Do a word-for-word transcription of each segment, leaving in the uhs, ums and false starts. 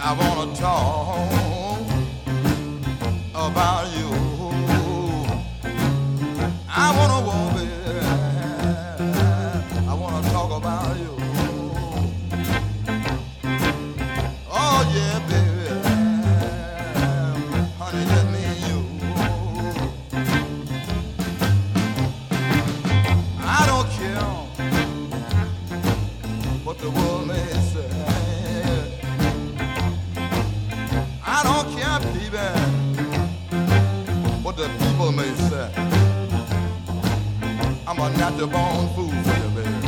I wanna talk about you. I wanna walk it. I wanna talk about you. Oh yeah, baby, honey, just me and you. I don't care what the world may say. I don't care, baby, what the people may say. I'm a natural born fool for you, baby.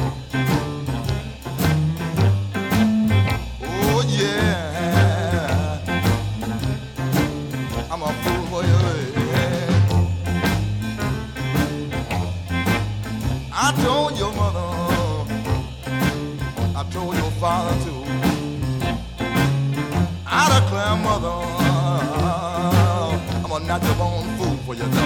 Oh yeah, I'm a fool for you, baby. I told your mother, I told your father too. I declare, mother, I'm a natural born fool for you.